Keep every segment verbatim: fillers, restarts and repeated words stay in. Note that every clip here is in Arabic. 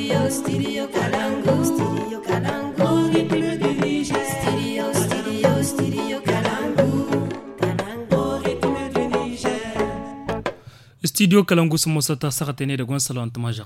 Studio, Studio Kalangu. Studio Kalangu. Studio, Studio, Studio Kalangu. Kalangu. Studio Kalangu sumosata sakatene da gwan salon tamajak.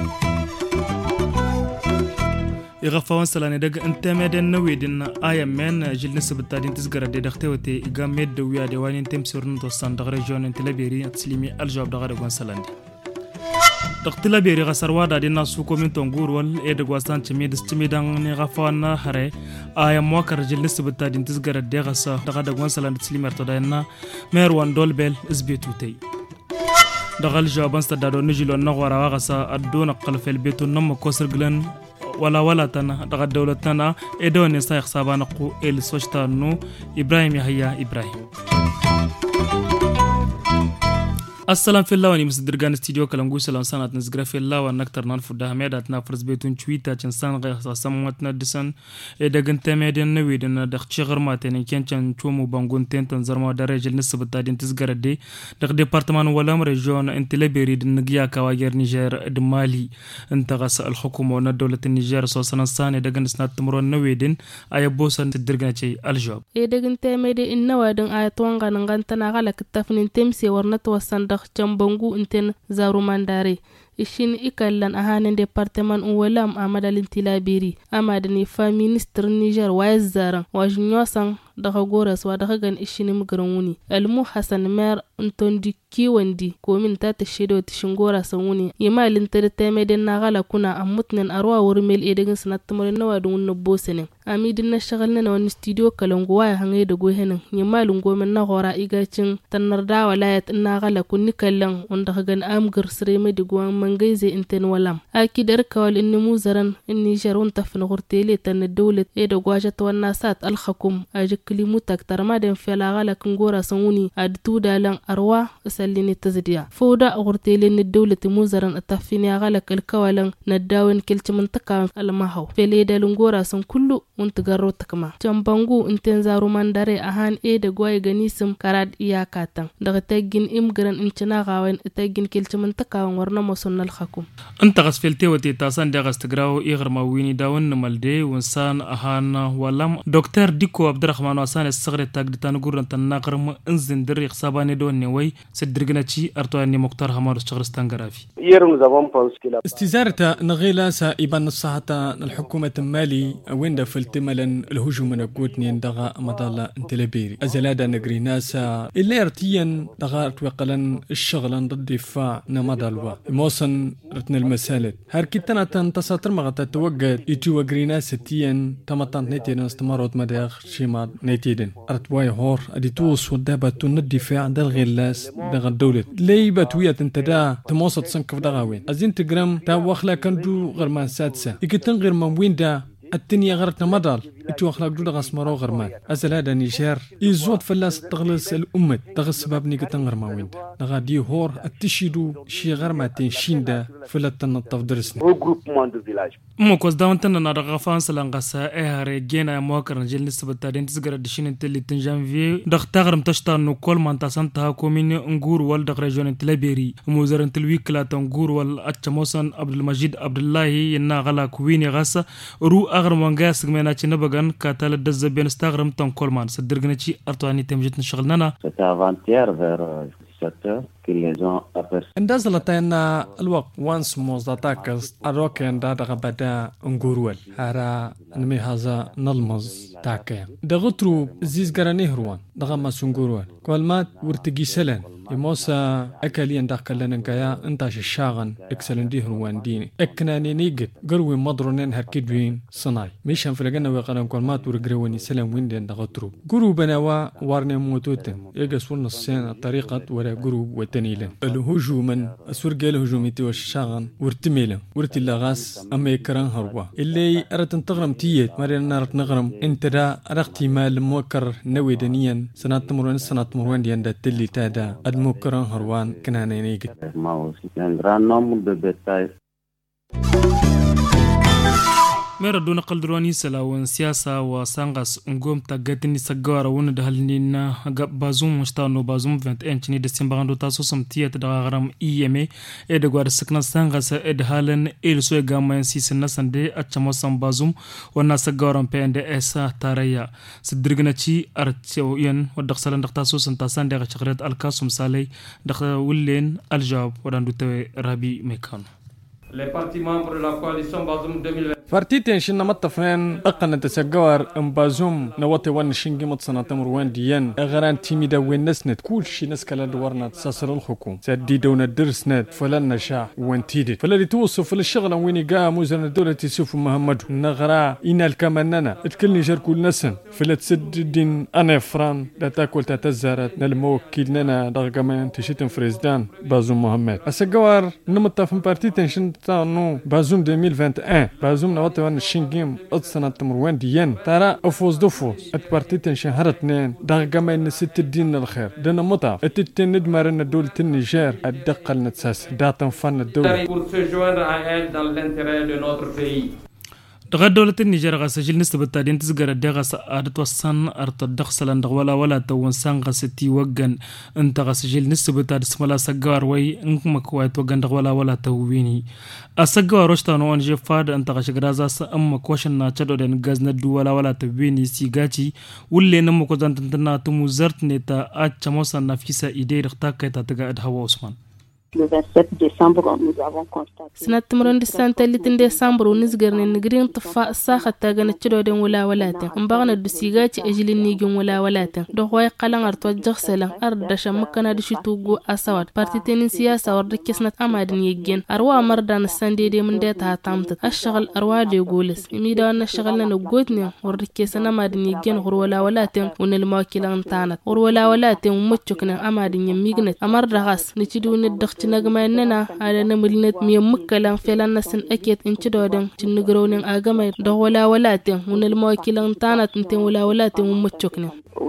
iga fawan salane daga intemeden nawedin aya men jilna sabtadin tisgarade daxtewte iga med de wiya de wani tem surun to sandar region intelaberi atslimi aljawab daga gwan salande daxtilaberi ga sarwada dinna su komin tongur wal e de gwasan chimi dis chimi dan ne ga fawan hare aya mwakar jilna sabtadin tisgarade ga sa daga gwan salande atslimi to dayna mer wan dolbel isbetutay dagal jawaban sta dado nijilo na wara ga sa aduna qalfel betu nam kosr glan wala wala tana daga dawlatana edone sa xabana qo el sojtanu ibrahim yahya ibrahim السلام في الله وني مصدرغان استديو كلامغو سلام سنات نزغرا في الله ونكتر نالفو دا ميدات نافرز بيتون تويتا تشنسان غير ساموتنا دسن ادغن تميدن نويدن دخ شغر ماتن كينچن تومو بانغون تنتن زرما درجه نسبتا دين تزغر دي دخ ديبارتمان ولا ريجون انت ليبري دنغيا كواغير نيجر دمالي انت غس الحكومه ودوله النيجر سوسن سان دغن سنات تمرون نويدن اي بوسن تدرغنا تشي الجوب ادغن تميدن ان وادن ايتون غنغان تنا غلك تفنين تمسي ورنت وسن jambangu inten zaru mandare ishin ikallan ahanen departement uwalam amadalin tilabiri amadani fa minister Niger wais zaran wajnyosan daga goras wa daga gan ishini mugran wuni almu hasan mer untondi kiwandi komin ta ta shedo tishin goras wuni yimalin tar temeden na gala kuna amutnen arwa wurmel edegin sanat tumure nawa dun no bosenen amidin na shagal na wani studio kalangu waya hangai da gohenin yimalin gomen na gora igacin tanar da walayat na gala kunni kallan wanda gan amgar sire mai digwan mangaize inten walam akidar kawal inni muzaran inni jarun tafna gurtele tan dawlat e da gwajat wan sat al khakum ajik klimu taktar ma den fela gala kun gora sanuni adtu dalan arwa sallini tazdiya foda gurtele ni dawlat muzaran atafini gala kal kawalan nadawen kilchimin taka al mahaw fele dalun gora san kullu unta garro takma jambangu inten zaru mandare ahan e da gwaye ganisim karad iyakatan daga taggin imgran incina gawen taggin kilchimin taka warna masunnal khakum anta gasfelte wati tasan da gastagraw igrma wini dawon malde wansan ahana walam docteur diko abdurrahman wasan asgre tagditan gurran tanaqram inzin dir xabane don ne way sadirgna ci arto ni muqtar hamar shagristan garafi يرم زبان بانسكيلا استزارة نغيلا سائبان الصحة الحكومة المالي وين فلتملا الهجوم من قوتني دغا مضالة انتلبيري أزلادا نغريناسا إلا ارتيا دغا ارتوقلا الشغلا ضد الدفاع نمضالوا موصن رتن المسالة هاركتنا تنتصاتر مغتا توقد إتو غريناسا تيا تمطان نيتيدن استمارات مداغ شيما نيتيدن ارتواي هور أديتوس ودابا تن الدفاع دغ غلاس دغا الدولة ليبا تويا تنتدا تموسط سنكف دغاوين أزين تقرم تا واخلا كندو غرمان سادسة إكتن غير من وين دا الدنيا غرتنا مدال إتو أخلاق دولة غسمرو غرمان أزل هذا نيشار إزود فلاس تغلس الأمة تغس سباب نيكتن غرما وين دا غادي هور التشيدو شي غرماتين شيندا فلتن الطف درسنا مو كوز داونتن نارغا فانس لانغاسا اهاري جينا موكر نجل نسبتا دين تزغر دشين تلي تنجانفي دختغرم تشتا نو كل مانتاسان تا كوميني انغور وال دغ ريجون تلابيري موزرن تلويكلا تنغور وال اتشموسن عبد المجيد عبد الله ينا غلا كويني غاسا رو اغرم وانغا سغمينا تشي نبغان كاتال دزبين استغرم تن كولمان صدرغنا تشي ارتواني تمجت نشغلنا ستا افانتير فير ستا اندازلتين الوقت وانس موزاتاكس اروكين دا دغبدا انغورول هارا نمي هذا نلمز تاكي دغترو زيز غراني هروان دغما سنغورول كولمات ورتقي سلن يموسا اكاليان داخلن انكايا انتاش الشاغن اكسلن دي هروان ديني اكناني نيجد قروي مضرونين هركيدوين صناي ميشان فلقنا ويقرن كولمات ورقرواني سلن ويندين دغترو قرو بناوا وارني موتوتن يقص ونصين الطريقة ولا قرو وتنيلن الهجوم اسورق الهجوميتي والشاغن ورتميلن ورتي لاغاس اما يكران هروا اللي ارت تغرم تيت مرينا نارت نغرم انت دا رختي مال موكر نوي دنيا سنات تمرون سنات تمرون ديان دا تلي تادا الموكران هروان كناني نيجي مردون قلدروني سلاون سياسة وسانغاس نقوم تاجتني سجارة وندهلنينا بازوم مشتانو بازوم فنت إنشني دسمبراندو تاسو سمتية تدغرام إيمي إدغوار سكنا سانغاس إدهالن إلسوي غامان سيسنا سندي أتشموسام بازوم ونا سجارة بين دي إسا تاريا سدرغنا تشي أرتشوين ودخسلن دختاسو سنتاسان دغ شغرات الكاسوم سالي دخ ولين الجواب وداندو توي رابي ميكان. Les partis membres de la coalition Bazoum deux mille vingt. فارتيتين شنا متفين أقنا تسجوار أم بازوم نواتي وان شنجي متصنع تمروان ديان أغران تيمي دا وين نسنت كل شي نسكلا دورنا تساسر الحكوم سدي دونا درسنت فلان نشاع وان تيدت فلا توصف للشغل وين قام وزن الدولة تسوف محمد نغرا إن الكمننا اتكلني جر كل نسن فلا تسد دين أنا فران لا تاكل تتزارت نالموكلنا دغمان تشيتن فريزدان بازوم محمد السجوار نمتفين فارتيتين شن تانو بازوم deux mille vingt et un بازوم نواتي وان الشنجيم اتصنا تمروان ديان ترى افوز دوفوز اتبارتي تنشهرتنين دغما ان ست الدين الخير دنا مطا اتتن ندمر ان دولة النيجر الدقل نتساس داتن فن الدولة دغد دولة النيجر غاسجل نسبة تادين تزغر دغس عادت وسان ارت دخسلن دغولا ولا تو سان غستي وغن انت غاسجل نسبة تاد سملا سغار وي انك مكوات وغن دغولا ولا تو ويني اسغار روشتانو انجي فاد انت غشغرازا ام كوشن نا تشدو دن غزنا دولا ولا تو ويني سيغاتي ولي نم كو زانتنا تمو زرت نتا اتشموسا نفيسا ايدي رختا كيتا تغاد هوا عثمان. Le vingt-sept décembre, nous avons constaté. سنة تمرن دسانتاليتين ديسمبر ونزغرن نغرين طفاء ساخة تاغن تشدودن ولا ولاتا مباغنا دسيغاتي اجل النيجون ولا ولاتا دوغواي قلن ارتو جغسلا اردشا مكانا دشتوغو اسوات بارتيتين سياسة وردكسنة امادن يجين اروا مردان الساندي دي من ديتها تامتت الشغل اروا دي يقولس ميدان الشغلنا نقوتني وردكسنا امادن يجين غر ولا ولاتا ونالمواكلان تانت غر ولا ولاتا ومتشكنا امادن يميغنت امر دغاس نتشدو ندخ نغما ننا على نملنت مي مكلان فلان نسن اكيت انشدودن تنغرونن اغما دولا ولاتن ونالمواكلان تانت انت ولا ولاتن ومتشكنا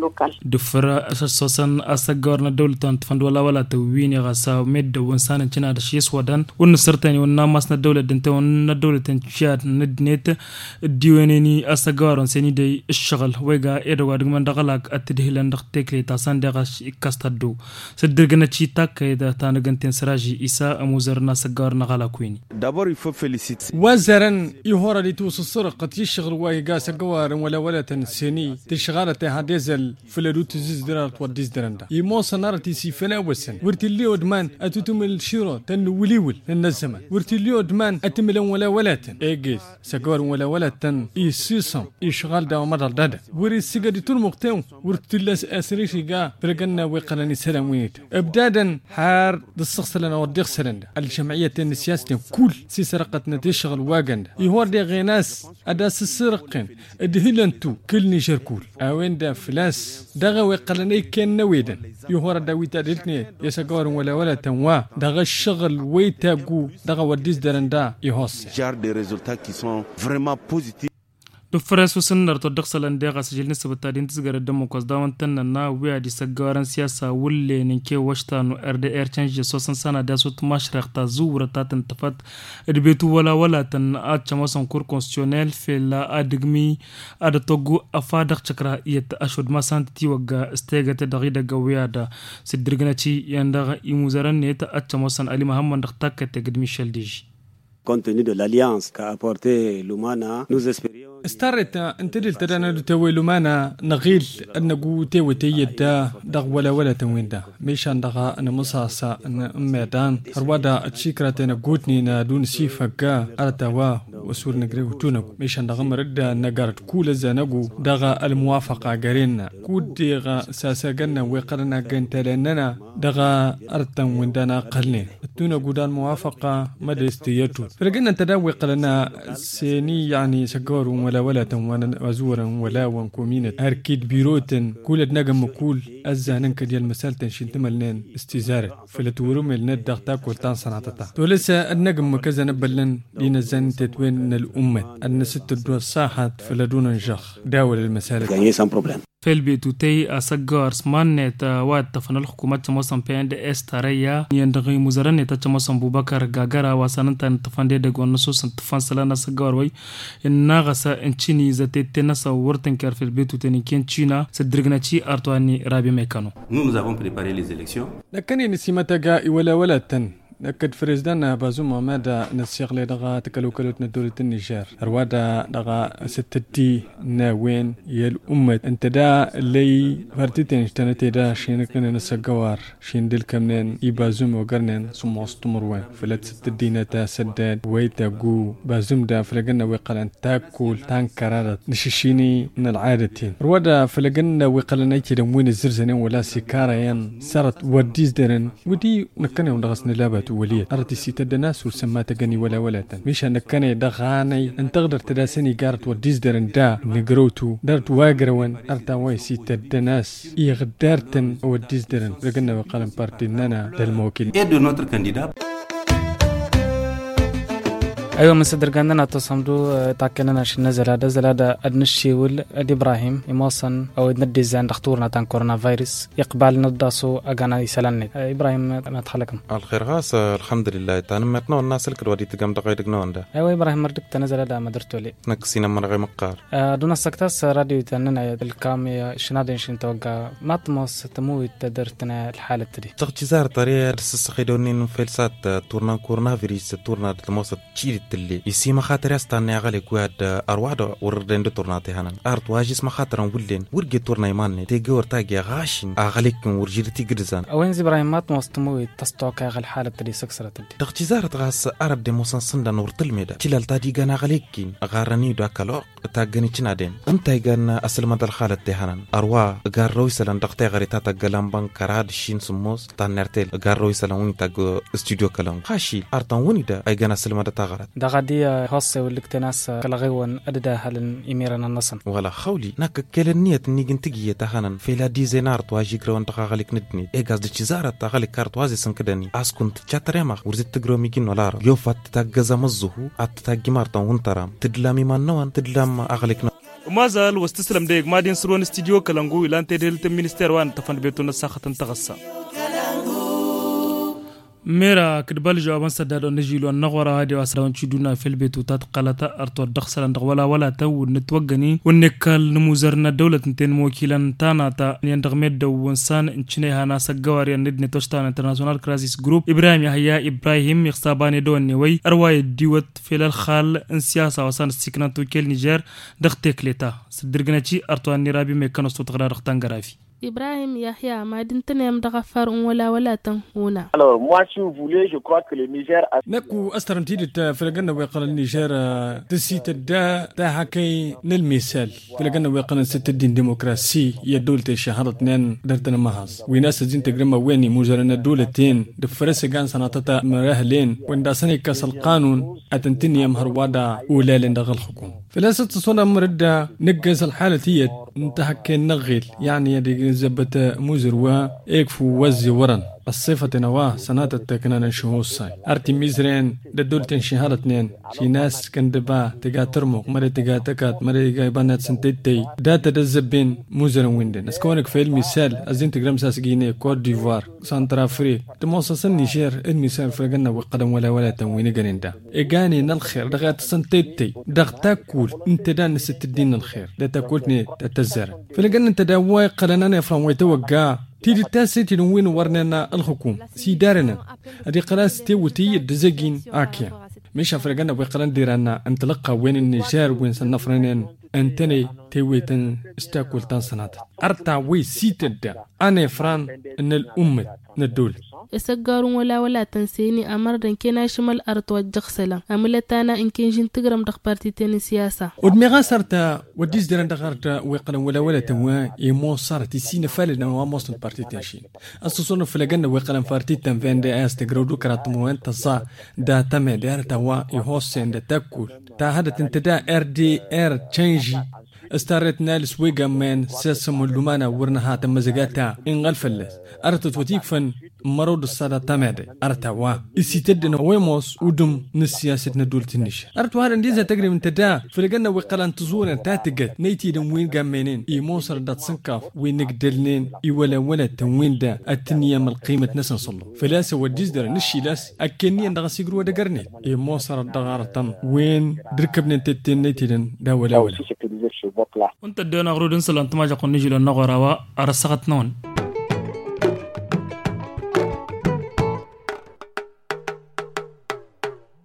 دفرا أساساً أسجارنا دولة تفند ولا ولا تويني غسا مد وإنسان تنا دشيس ودان ونصرتني ونامسنا دولة دنت وندولة تنشاد ندنيت ديوانيني أسجارن سني دي الشغل ويجا إدوار من دغلق أتدهلن دختكلي تاسان دغش كاستدو سدرجنا تشيتاك إذا تانجنتين سراجي إسا أموزرنا سجارنا غلاكويني. D'abord il faut féliciter. وزرن يهورا دي توصل قد يشغل ويجا سجار ولا ولا تنسيني تشغالة هذا في الروت زيز درات وديز درندا يموس نارتي سيفنا وسن ورتليو دمان اتتمل شيرو تنوليول النزمان ورتليو دمان اتمل ولا ولاتن ايجيز سغور ولا ولاتن اي سيسون يشغال دا مدال دادا وري سيغدي تول مقتو ورتلس اسريشيغا برغنا وقلني سلامويت ابدادا حار دسخسلنا ودخسلنا الجمعيه السياسيه كل سي سرقتنا تشغل واغند يهور دي غيناس اداس السرقين ادهلنتو كل نيجر كول اوين دا فلاس دغه وقلني كان نويدن يهور داويتا دلتني يسغور ولا ولا تنوا دغه الشغل ويتاغو دغه وديس درندا يهوس Genre des résultats qui sont vraiment positifs. دفرس وسنر تدخسلن دغه سجل نسبة تادين تزغر دموكس داون تننا ويا دي سغارن سياسة ولي نكي وشتانو ار دي ار تشنج سوسن سنه داسو مشرق تا زور تا تنتفت ادبيتو ولا ولا تن اتشمسون كور كونستيونيل في لا ادغمي اد توغو افادق چكرا يت اشود ما سانتي وغا استيغت دغيدا غويادا سدرغناتي يندغ يموزرن نيت اتشمسون علي محمد دختك تگد ميشيل ديجي. Compte tenu de l'alliance qu'a apporté Lumana, nous espérions. استرت انت دلت انا توي لمانا نغيل انغو تيوي تيدا دغ ولا ولا تويندا ميشان دغا انا مصاصا ان ميدان روادا تشيكراتنا غوتني نا دون سيفكا ارتوا وسور نغريو تونغو ميشان دغ مردا نغارت كول زانغو دغا الموافقه غارينا كوديغا ساسغنا ويقرنا غنتلننا دغا ارتن ويندانا قلني تونغو دان موافقه مدستيتو فرقنا تداوي قلنا سيني يعني سغور ولا ولا تموانا وزورا ولا وانكومينة أركيد بيروتن كل نجم كل الزهنك ديال المسال تنشين تملنين استزارة فلتورم الند دغتاك ولتان صنعتها تولسا النجم كذا نبلن لين الزن تتوين أن الأمة أن ست الدول صاحت فلدون نجاح داول المسالك يعني سام بروبليم فيلبي توتي أسجار سمان تا وات تفن الحكومة تموسم بين استريا يندغي مزرن تموسم بوبكر غاغرا وسنن تفن دغ ونصوص تفن سلانا سجار وي النغس انشيني زتي تنسا ورتن كار فيلبي توتي كين تشينا سدرغناتي ارتواني رابي ميكانو. Nous avons préparé les élections. لكن نسيمتها ولا ولا تن نكد فريزدان بازوما ماذا نسيق لي دغا تكلو كلوت ندولة النيجر روادا دغا ستدي ناوين يا الأمة انت دا اللي فارتيتين اشتنتي دا شين كنا نسقوار شين ديل كمنين يبازوم وقرنين سمو استمروين فلت ستدي نتا سداد ويتا قو بازوم دا فلقنا ويقلن تاكول تان كرارت نششيني من العادتين روادا فلقنا ويقلن ايتي دموين الزرزنين ولا سيكاريان سارت وديز دارن ودي نكنا وندغسن لابات وليه أردت سيتد الناس وسما تجني ولا ولا تن مش أنك كان يدغاني أن تقدر تداسني قارت وديز درن دا نجروتو درت واجرون أردت واي سيتد الناس يغدرتن وديز درن لقنا وقالن بارتي ننا للموكل. Et de notre candidat. أيوة مصدر قندنا تصمدو تاكلنا شن زلادة زلادة أدنشي ول أد إبراهيم يموصن أو ندي زين دكتورنا تان كورونا فيروس يقبل نداسو أجانا يسلني إبراهيم ما تخلكم الخير غاس الحمد لله تانا متنو الناس الكل ودي تقام دقيق نوندا أيوة إبراهيم مردك تنزلادة ما درتو لي نكسينا من غير مقار دون السكتاس راديو تننا الكام شنادين شن توقع ما تموس تموي تدرتنا الحالة دي تغتزار طريقة السخيدونين فلسات تورنا كورونا فيروس تورنا تموس تشيل اللي يسمى خاطر استنى على كواد أرواد وردين دتورناتي هنن أرت واجس ما خاطرن ولين ورجع تورنا يماني تيجور تاجي غاشين أغليك ورجيتي جرزان وين زبراهيم ما تمستموي تستوك على الحالة اللي سكسرت دي تغتزار تغاس أرب دموسن سندا نور تلميدا تلال تادي جانا غليكين غارني داكالو تاجني تنادين أنت جانا أسلم هذا الحالة تهنن أروا غار رويسلان دقتي غريتا تجلام بان كراد شين سموس تانرتل غار رويسلان وين تاجو استوديو كلام خاشي أرتان ونيدا أي جانا أسلم هذا تغرد دغدي خاصة والاكتناس كالغيوان أددا هل إميرنا النصن ولا خولي ناك كلنية نيجن تجيه تهانن في لا ديزينار تواجي جرون تغالك ندني إيجاز دشيزارة تغالك كارت وازي سنكدني أسكنت تشاتريما ورزت تجرو ميجين ولا يوفات تجزا مزهو أتتاجي مارتون ونترام تدلامي منوان تدلام أغلك ن وما زال واستسلم ديك مادين سرون استديو كلانغو إلى أن تدل المينستير وان تفن بيتون الساخة تغسى ميرا كدبال جوابان سداد ونجيلو النغورة هادي واسراون تشدونا في البيت وتاتقالتا أرتو الدخسل ولا ولا تو نتوغني ونكال نموزرنا دولة نتين موكيلا تانا تا يندغميد دو ونسان انشنيها ناسا قواري ندني توشتان انترناسيونال كرازيس جروب إبراهيم يحيى إبراهيم يخصاباني دو النوي أرواي ديوت في الخال انسياسة وسان السيكنان توكيل نيجير دختيك لتا سدرغناتي أرتو النرابي ميكانوستو تغرار اختان غرافي Ibrahim Yahya Madin Tanem Dagafar wala wala tanhuna. Alors moi si vous voulez je crois que le Niger a نكو أسترم تيجي فلقنا ويقال النيجر تسيت الدا تاحكي للمثال فلقنا ويقال ست الدين ديمقراطي يا دولة شهر اثنين درتنا مهاز وناس زين تجرم ويني مجرنا دولتين دفرس كان سنتتا مراهلين ونداسني كاس القانون أتنتني أمهر وادا ولا لندغ الحكومة فلاسة صنع مردا نجز الحالة هي انتهك نغيل يعني يدي زبت مزر ويكفو وزي ورن الصفة نواه سنة التكنان شهور ساي أرتي ميزرين لدولتين شهر اثنين شي ناس كندبا تجا ترمق مرة تجا تكات مرة تجا بنات سنتيتي داتا دزبين مزر ويندن اسكونك في المثال أزين تجرم ساس جيني كوت ديفوار سانترافري تموصل نيجير المثال فرقنا وقدم ولا ولا تنوين جريندا إجاني نالخير دغات سنتيتي دغ تاكل انت دان ست الدين الخير لا تاكلني تتزر فلقنا انت دواي قلنا يفرم ويتوقع تيجي تاسي تنوين ورننا الحكومة سيدارنا هذه قلاس تيوتي الدزاجين آكيا مش أفرقنا بقرن ديرنا انطلقها وين النيجر وين سنفرنين أنتني تيويتن استاكل تنصنات أرتع وي سيتد أنا فران إن الأمة ندول يسجارون ولا ولا تنسيني أمر كنا شمال أرض وجخسلا أملتانا إن كان جن تجرم دخبارتي تاني سياسة ودمغا صارت وديس درن دخرت ويقرن ولا ولا توا يمو صارت سين فالنا وموصل بارتي تاشين أصلا فلقنا ويقرن بارتي تنفند أستجرودو كرات موان تصا دا تمد أر توا يهوسن دا تأكل تا هذا تنتدا إر دي إر تشينجي استارت نالس ويجا من ساسم اللومانا ورنها تمزجاتا إن غلفلس أرتت وتيك فن مرود الصلاة تمادي أرتوا السيتدنا ويموس ودم نسياسة ندول تنش أرتوا هذا ديزا تجري من تدا فلقنا وقلان تزورا تاتجت نيتي دم وين جامينين يموصر دات سنكاف وين نقدرنين يولا ولا تنوين دا التنية من القيمة نسن صلو فلاسة والجزدر نشي لاس أكني أن دغسي قروا دقرني يموصر الدغارة وين دركبنا تتين نيتي دا ولا ولا أنت الدونا غرود انسل أنت ما جاكو نجي للنغورة وأرسغت نون